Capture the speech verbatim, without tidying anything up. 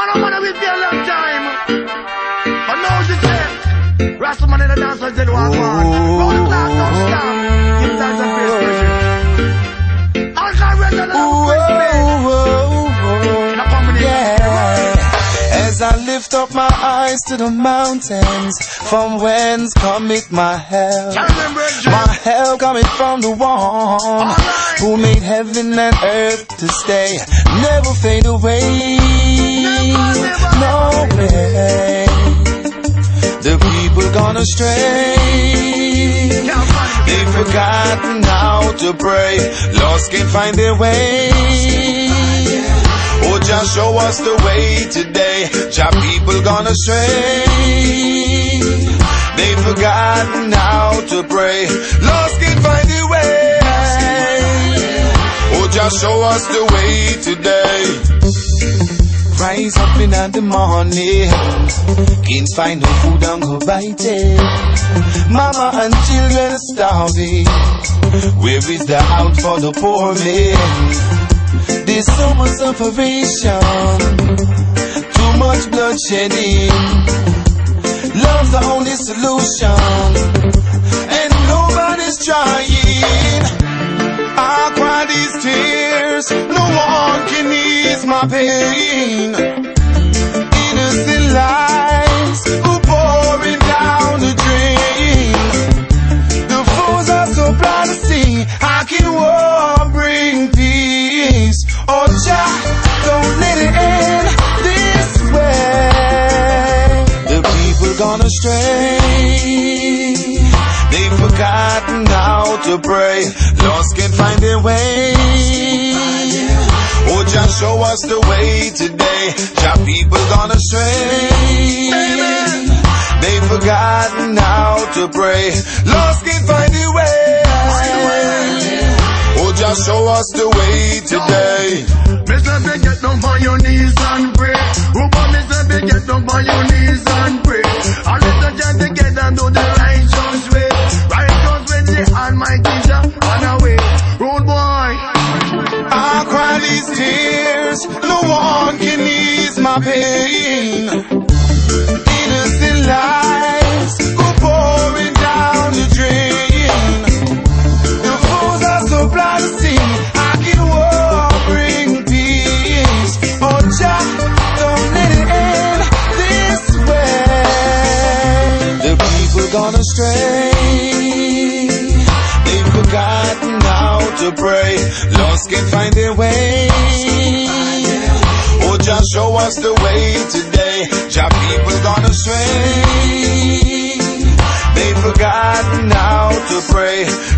man, I'm gonna be there a long time. But now she said, Rasta man in the dance until one man. Roll the clock, don't stop. Give thanks and praise for it. I'll come right on the in a combination. As I lift up my eyes to the mountains, from whence cometh my help? My help cometh from the one who made heaven and earth to stay, never fade away. No way. The people gone astray. They've forgotten how to pray. Lost can't find their way. Oh, just show us the way today. Jah people gone astray. They've forgotten how to pray. Lost can't find their way. Oh, just show us the way today. Rise up in the morning, can't find no food and go bite it. Mama and children are starving. Where is the out for the poor men? There's so much separation, too much bloodshedding. Love's the only solution, and nobody's trying. I cry these tears, no one can ease my pain. Innocent lives who pouring down the drain. The fools are so proud to see, how can war bring peace? Oh Jah, don't let it end this way. The people gone astray. They've forgotten how to pray. Lost can't find their way. Oh, just show us the way today. Jah people gone astray. They've forgotten how to pray. Lost can't find their way. Oh, just show us the way today. Mister Big, get down on your knees and pray. Rupa, Mister Big, get down on your knees and pray. And let us get together and do the righteous way. Righteous way, the Almighty Jah on our way. Road boy, I cry these tears, no one can ease my pain. Innocent lives go pouring down the drain. The fools are so blind to see, I can war bring peace. Oh Jah, don't let it end this way. The people gone astray. They've forgotten how to pray. Lost can't find their way. Oh, just show us the way today. Jah people gone astray. They've forgotten how to pray.